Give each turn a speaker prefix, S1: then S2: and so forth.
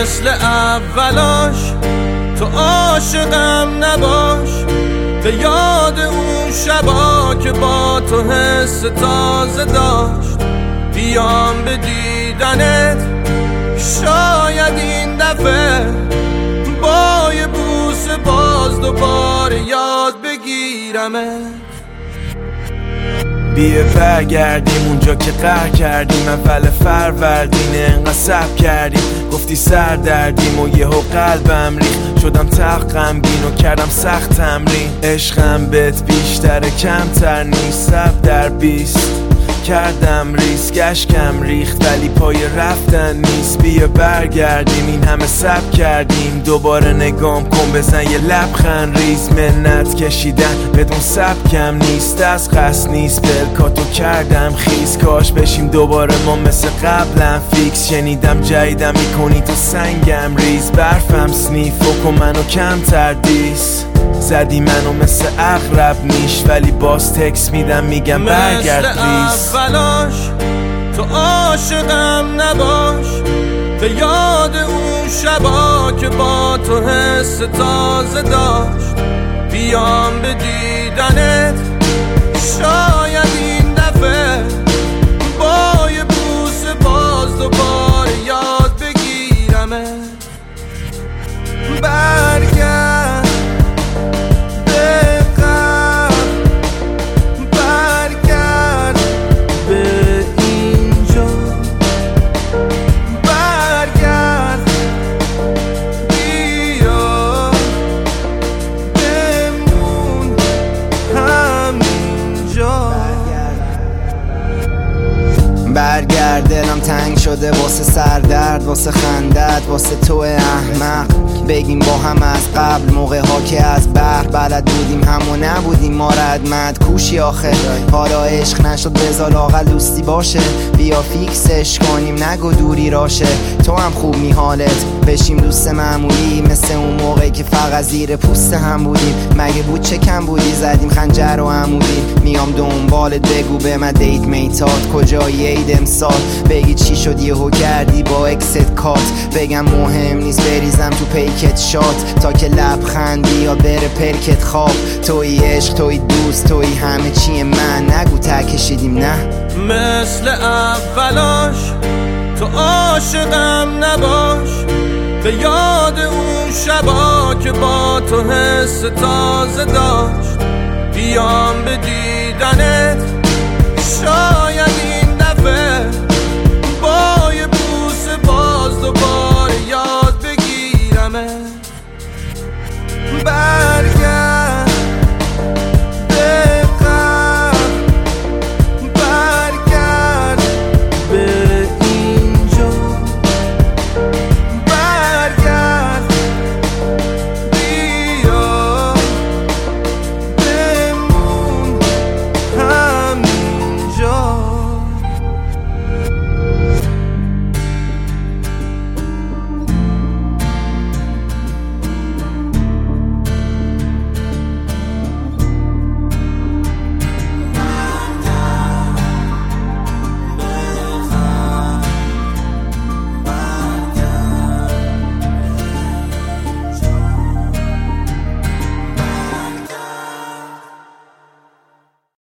S1: مثل اولاش تو عاشقم نباش، به یاد اون شبا که با تو حس تازه داشت. بیام به دیدنت شاید این دفعه با یه بوسه باز دوباره یاد بگیرمت.
S2: بیا برگردیم اونجا که قهر کردیم، اول فروردین انقدر صبر کردیم. گفتی سر دردیم و یهو قلبم ریخت، شدم تق غمگین و کردم سخت تمرین. عشقم بهت بیشتر کمتر نیست، 100/20 کردم ریسک، اشکم ریخت ولی پای رفتن نیست. بیا برگردیم این همه صبر کردیم، دوباره نگام کن بزن یه لبخند ریز. منت کشیدن بدون سبکم نیست، از قصد نیست بلکاتو کردم خیز. کاش بشیم دوباره ما مثل قبلم فیکس، شنیدم جدیدم میکنی تو سنگم ریز. برفم سنیف و کن منو کمتر دیس، زدی منو مثل اغرب نیش ولی باز تکس میدم میگم برگرد پلیز.
S1: اولاش تو عاشقم نباش، به یاد اون شبا که با تو حس تازه داشت. بیام به دیدنت شاید این دفعه با یه بوسه باز دوباره یاد بگیرمت. برگرد
S3: برگرد، دلم تنگ شده واسه سردرد، واسه خندت، واسه تو احمق. بگیم با هم از قبل موقع ها که از بحر بلد بودیم همو نبودیم ما ردمت کوشی آخه. حالا عشق نشد بذار لااقل دوستی باشه، بیا فیکسش کنیم نگو دوری راشه. تو هم خوب می حالت بشیم دوست معمولی، مثل اون موقعی که فقط زیر پوست هم بودیم. مگه بود چه کم بودی زدیم خنجر و عمودی. میام دنبالت بگو به من دیت میتات کجایی عید امسال. بگی چی شد یهو کردی با اکست کات، بگم مهم نیست بریزم تو پیکت شات تا که لبخندی یا بره پرکت خواب. توی عشق توی دوست توی همه چی من، نگو تکشیدیم نه.
S1: مثل اولاش تو عاشقم نباش، به یاد اون شبا که با تو حس تازه داشت. بیام به دیدنت شاید